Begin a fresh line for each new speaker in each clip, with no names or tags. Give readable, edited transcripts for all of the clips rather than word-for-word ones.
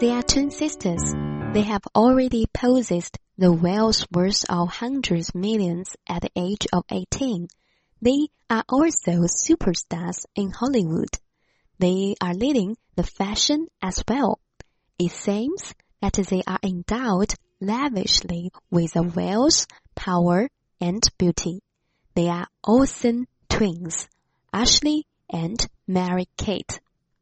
They are twin sisters. They have already possessed the wealth worth of hundreds millions at the age of 18. They are also superstars in Hollywood. They are leading the fashion as well. It seems that they are endowed lavishly with a wealth, power, and beauty. They are Olsen twins, Ashley and Mary-Kate.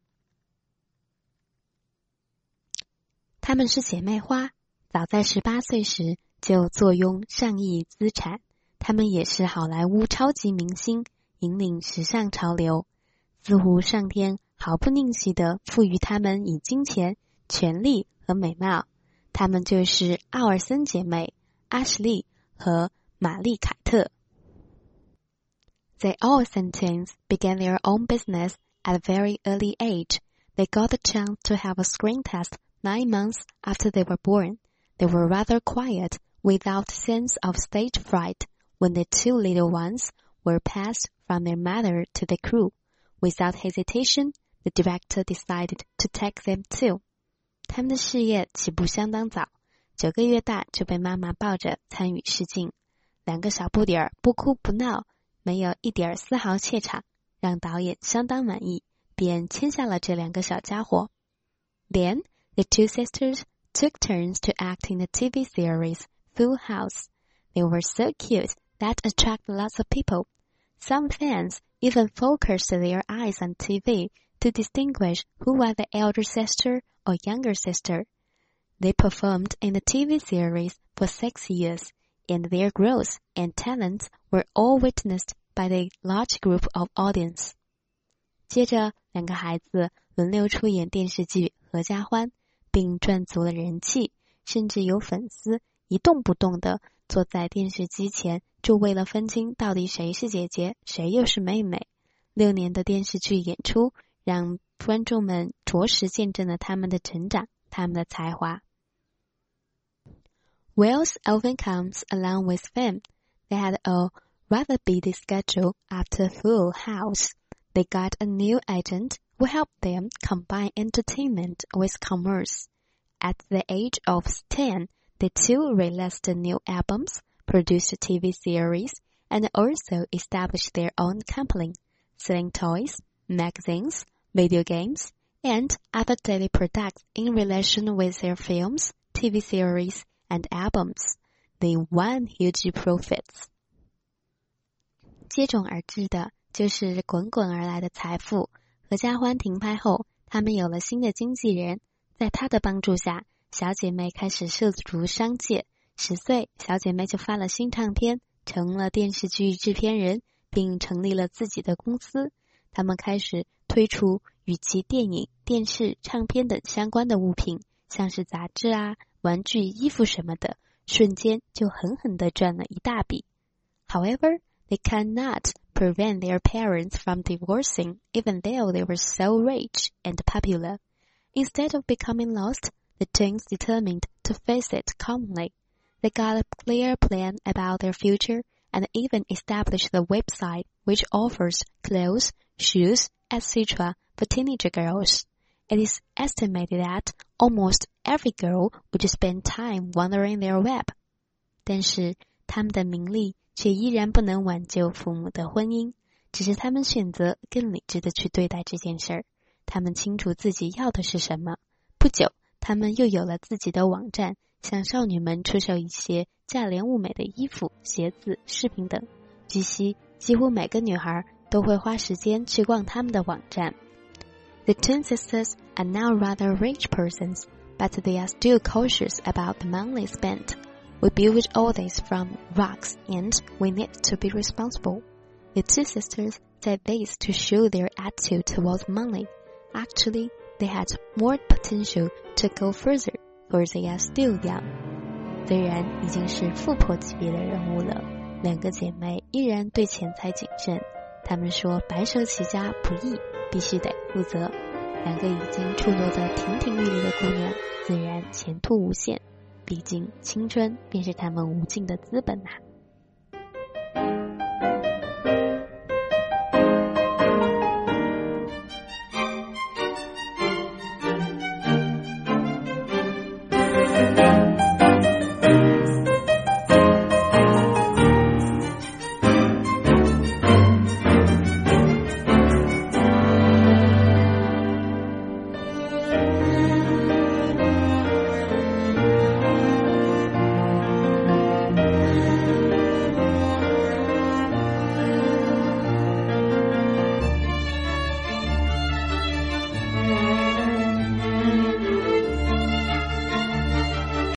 她们是姐妹花，早在18岁时就坐拥上亿资产。她们也是好莱坞超级明星，引领时尚潮流。似乎上天毫不吝惜地赋予她们以金钱、权力和美貌。她们就是奥尔森姐妹阿什利和玛丽凯特。The Olsen twins began their own business at a very early age. They got the chance to have a screen test 9 months after they were born. They were rather quiet, without sense of stage fright, when the 2 little ones were passed from their mother to the crew. Without hesitation, the director decided to take them too. 他们的事业起步相当早，9个月大就被妈妈抱着参与试镜。2个小不点儿不哭不闹，没有一点丝毫怯场，让导演相当满意，便签下了这2个小家伙。Then, the 2 sisters took turns to act in the TV series Full House. They were so cute that attracted lots of people. Some fans even focused their eyes on TV to distinguish who was the elder sister or younger sister. They performed in the TV series for 6 years, and their growth and talents were all witnessed by the large group of audience. 接着2个孩子轮流出演电视剧《合家欢》，并赚足了人气，甚至有粉丝一动不动地坐在电视机前，就为了分清到底谁是姐姐，谁又是妹妹。6年的电视剧演出，让观众们着实见证了他们的成长，他们的才华。Wealth often comes along with fame. They had a rather busy schedule after Full House. They got a new agent who helped them combine entertainment with commerce. At the age of 10, the 2 released new albums, produced TV series, and also established their own company, selling toys, magazines, video games, and other daily products in relation with their films, TV series, and albums. They won huge profits. 接踵而至的就是滚滚而来的财富。合家欢停拍后，他们有了新的经纪人。在他的帮助下，小姐妹开始涉足商界。10岁，小姐妹就发了新唱片，成了电视剧制片人，并成立了自己的公司。他们开始推出与其电影、电视、唱片等相关的物品，像是杂志啊、玩具、衣服什么的，瞬间就狠狠地赚了一大笔。However, they cannot prevent their parents from divorcing, even though they were so rich and popular. Instead of becoming lost, the twins determined to face it calmly. They got a clear plan about their future and even established the website which offers clothes, shoes, etc. for teenage girls. It is estimated that almost every girl would spend time wandering their web. 但是他们的名利却依然不能挽救父母的婚姻，只是他们选择更理智的去对待这件事儿。他们清楚自己要的是什么。不久，他们又有了自己的网站，向少女们出售一些价廉物美的衣服、鞋子、饰品等。据悉，几乎每个女孩都会花时间去逛他们的网站。The twin sisters are now rather rich persons, but they are still cautious about the money spent. We build all this from rocks, and we need to be responsible. The 2 sisters said this to show their attitude towards money. Actually, they had more potential to go further, for they are still young. 虽然已经是富婆级别的人物了，2个姐妹依然对钱财谨慎。她们说白手起家不易，必须得负责。2个已经出落得亭亭玉立的姑娘，自然前途无限。毕竟青春便是她们无尽的资本啊。